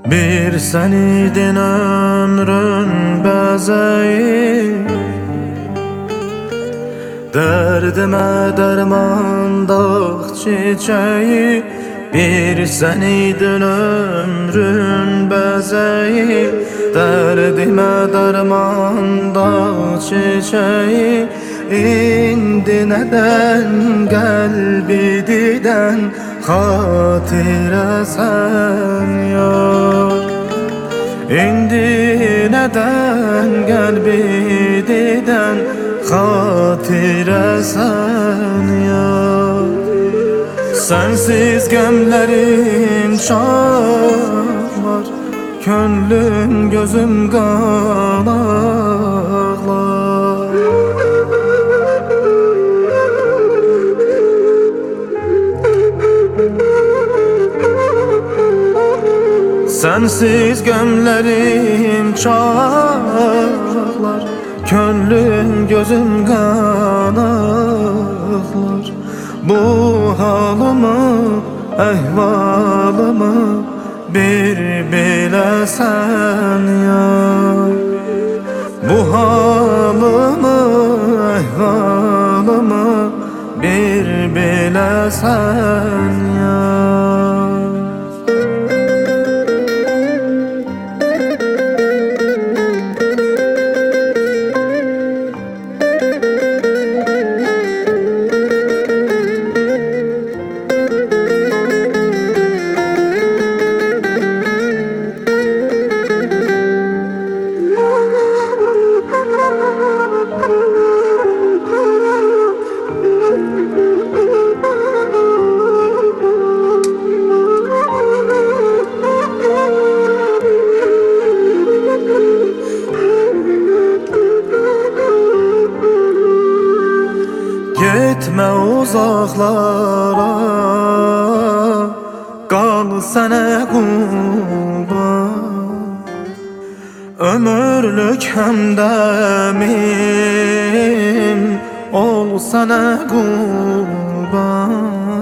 Bir sen idin ömrün bezeyi, derdime dermandık çiçeği. Bir sen idin ömrün bezeyi, derdime dermandık çiçeği. İndi neden kalbididen hatire sen yok. İndi neden kalbididen hatire sen yok. Sensiz gemlerim çağlar, könlüm gözüm kan ağlar. Sensiz gömlerim çağlar, könlüm gözüm kan ağlar. Bu halımı, ehvalımı bir bilesen ya. Bu halımı, ehvalımı bir bilesen ya. Gitme uzaklara, kal sana kurban. Ömürlük hemdemim ol sana kurban.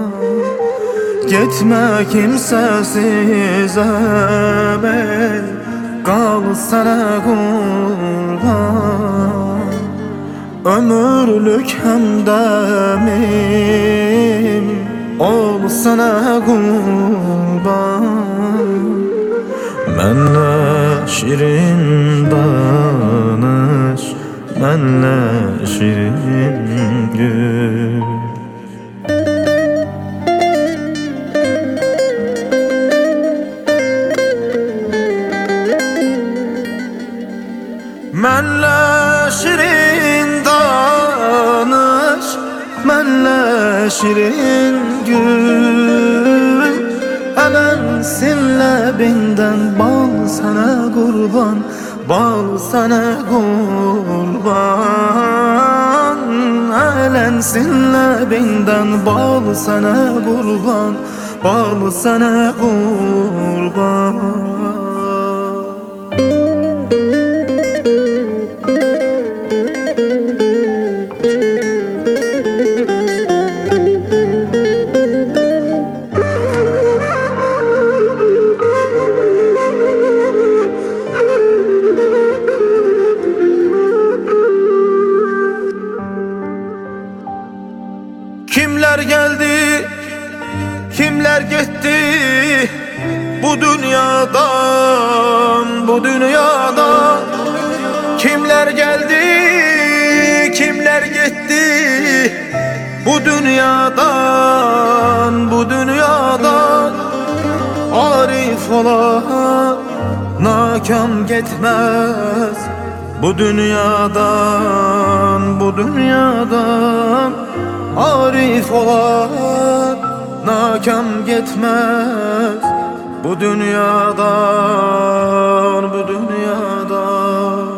Gitme kimsesiz bey, kal sana kurban. Ömürlük hemdemim ol sana kurban. Mənlə şirin danış, mənlə şirin gül. Mənlə şirin danış, mənlə şirin gül. Elensin lebinden bal sana kurban, bal sana kurban. Elensin lebinden bal sana kurban, bal sana kurban. Kimler geldi, kimler gitti bu dünyadan, bu dünyadan. Kimler geldi, kimler gitti bu dünyadan, bu dünyadan. Arif olan nakam gitmez bu dünyadan, bu dünyadan. Arif olan nakam gitmez bu dünyadan, bu dünyadan.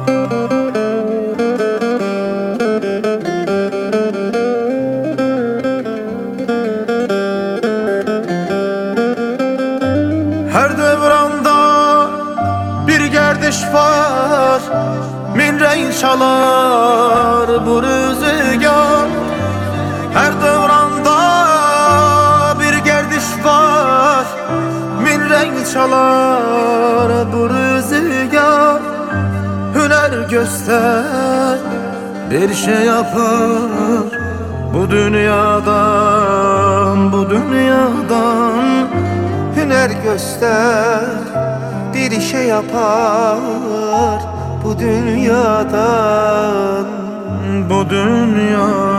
Her devranda bir gerdiş var, min renk çalar bu rüzgar. Her devranda bir gerdiş var, min renk çalar çalar bu rüzgar. Hüner göster, bir şey yapar bu dünyadan, bu dünyadan. Hüner göster, bir şey yapar bu dünyadan, bu dünyadan.